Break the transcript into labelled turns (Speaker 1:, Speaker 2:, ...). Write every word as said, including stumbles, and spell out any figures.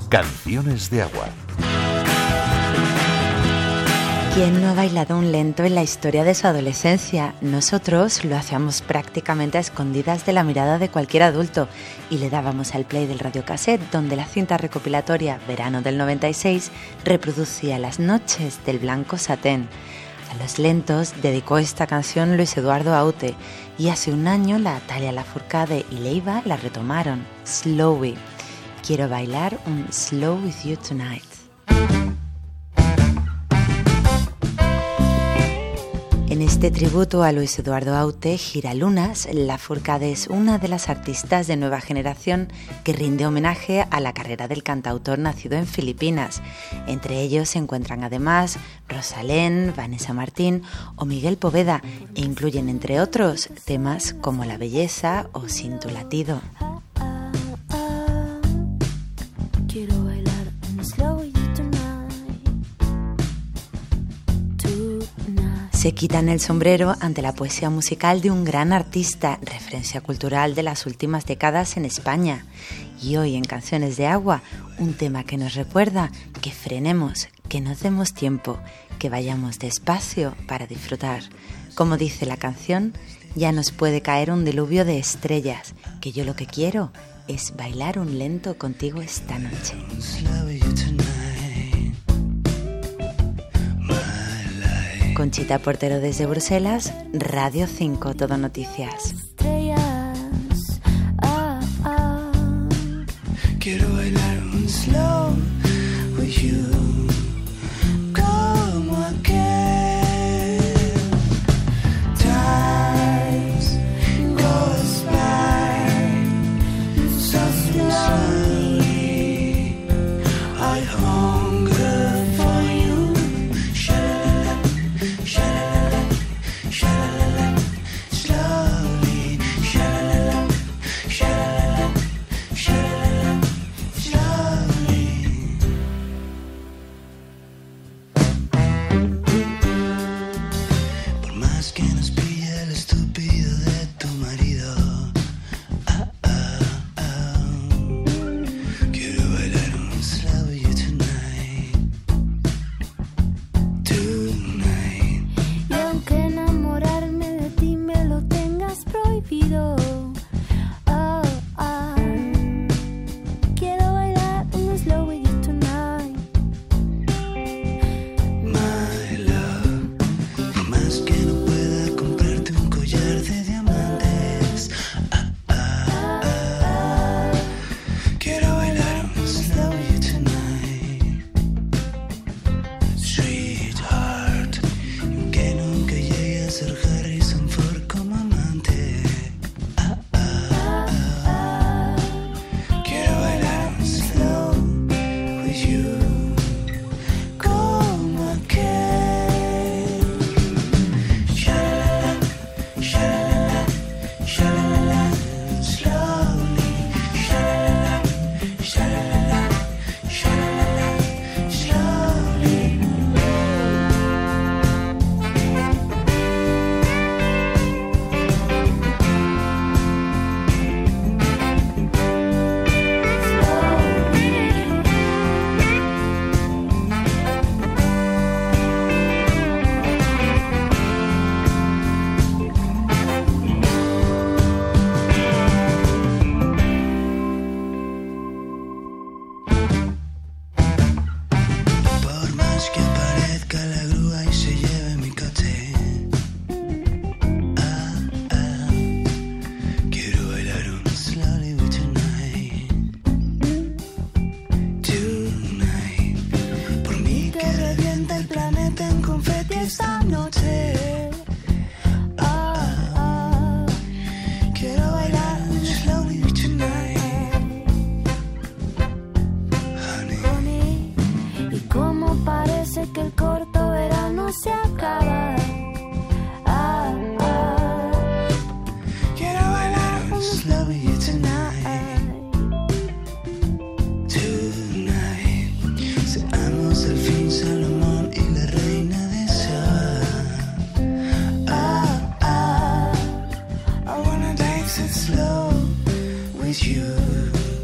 Speaker 1: Canciones de Agua.
Speaker 2: ¿Quién no ha bailado un lento en la historia de su adolescencia? Nosotros lo hacíamos prácticamente a escondidas de la mirada de cualquier adulto y le dábamos al play del radiocassette donde la cinta recopilatoria Verano del noventa y seis reproducía las noches del blanco satén. A los lentos dedicó esta canción Luis Eduardo Aute y hace un año la Talia Lafourcade y Leiva la retomaron, Slowy. Quiero bailar un Slow With You Tonight. En este tributo a Luis Eduardo Aute, Giralunas, Lafourcade es una de las artistas de nueva generación que rinde homenaje a la carrera del cantautor nacido en Filipinas. Entre ellos se encuentran además Rosalén, Vanessa Martín o Miguel Poveda e incluyen entre otros temas como La Belleza o Sin Tu Latido. Se quitan el sombrero ante la poesía musical de un gran artista, referencia cultural de las últimas décadas en España. Y hoy en Canciones de Agua, un tema que nos recuerda que frenemos, que nos demos tiempo, que vayamos despacio para disfrutar. Como dice la canción, ya nos puede caer un diluvio de estrellas, que yo lo que quiero es bailar un lento contigo esta noche. Conchita Portero desde Bruselas, Radio cinco, Todo Noticias.
Speaker 3: Quiero bailar un slow with you, como aquel. Time goes by so slowly. I hunger for you. Sha-la-la-la, sha-la-la-la, sha-la-la-la. Slowly, sha-la-la-la, sha-la-la-la, sha-la-la-la. Por más que nos pille el estúpido de tu marido, ah, ah, ah. Quiero bailar un slow with you tonight, tonight.
Speaker 4: Y aunque enamorarme de ti me lo tengas prohibido, oh, oh. Quiero bailar un slow with you tonight.
Speaker 3: My love, por más que no pueda comprarte un collar de diamantes, ah, ah, ah. Quiero bailar un slow with you tonight, sweetheart. Y aunque nunca llegue a ser Harrison Ford como amante, ah, ah, ah. Quiero bailar un slow with you, como aquel. Sha-la-la-la, sha-la-la-la, sha-la-la-la. Slowly, sha-la-la-la, sha-la-la-la, sha-la-la-la. Slowly. Por más que aparezca la grúa y se lleve mi coche, ah, ah. Quiero bailar un slowly with tonight, tonight. Por mí que revienta el planeta en confeti esta noche, ah, ah. Quiero bailar un slowly with tonight, honey.
Speaker 4: Honey, y como parece que el corto verano se acaba, ah, ah.
Speaker 3: Quiero bailar un slow with you tonight, tonight. Seamos al fin Salomón y la reina de Saba, ah, ah. I wanna dance it slow with you.